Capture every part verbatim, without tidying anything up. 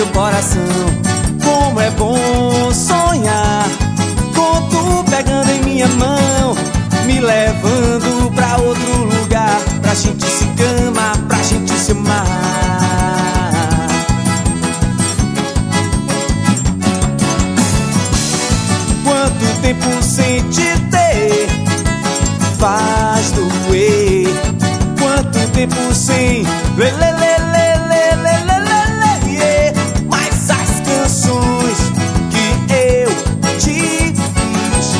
coração. Como é bom sonhar com tu pegando em minha mão, me levando pra outro lugar, pra gente se amar, pra gente se amar. Quanto tempo sem te ter faz doer. Quanto tempo sem lê, lê, lê, lê, lê, lê, lê, lê, lê. Mas as canções que eu te fiz,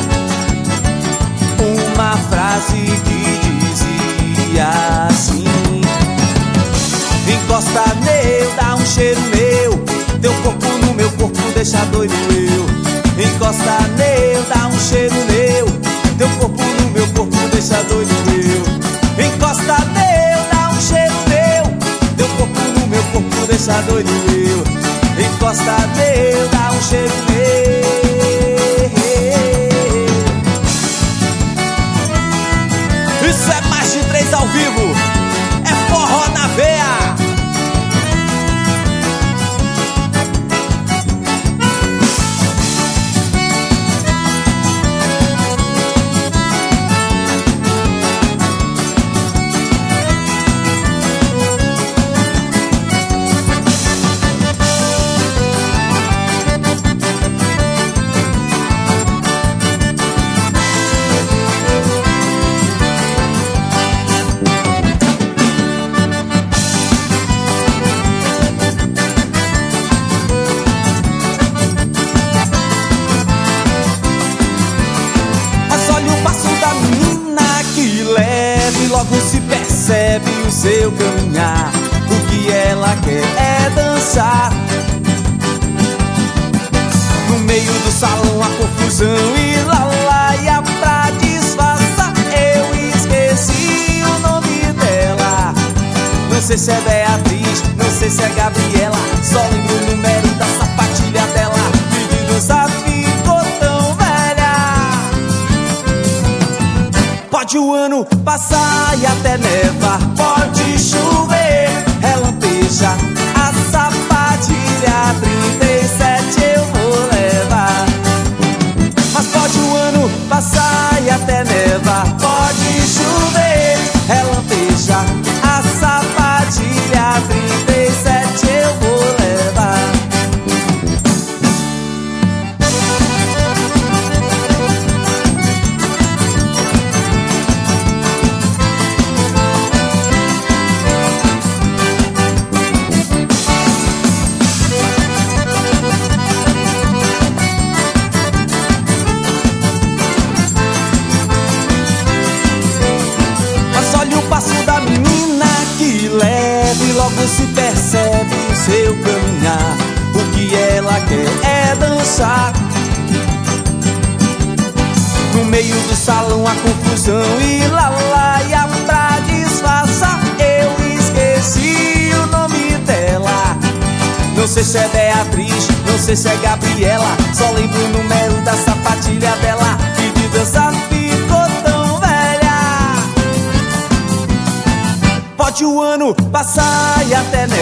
uma frase que dizia assim: encosta nele, dá um cheiro meu, teu corpo no meu corpo deixa doido eu. Encosta nele, dá um cheiro meu, teu corpo no meu corpo deixa doido eu. Encosta nele, dá um cheiro meu, teu corpo no meu corpo deixa doido eu. Encosta nele, dá um cheiro meu. Isso é mais de três ao vivo, é forró na veia. Logo se percebe o seu caminhar, o que ela quer é dançar. No meio do salão a confusão e lá lá, e a pra disfarçar eu esqueci o nome dela. Não sei se é Beatriz, não sei se é Gabriela, só lembro o número da sapatilha dela. E de dançar ficou tão velha. Pode o ano passar e até nevar, pode chover, relampeja, a sapatilha trinta e sete eu vou levar. Mas pode o ano passar e até nevar, pode chover, relampeja, a sapatilha trinta e sete eu vou levar. Logo se percebe o seu caminhar, o que ela quer é dançar. No meio do salão a confusão e lá lá, e a pra disfarçar eu esqueci o nome dela. Não sei se é Beatriz, não sei se é Gabriela, só lembro o número da sapatilha dela. E de dançar ficou tão velha. Pode o ano passar e até nevar,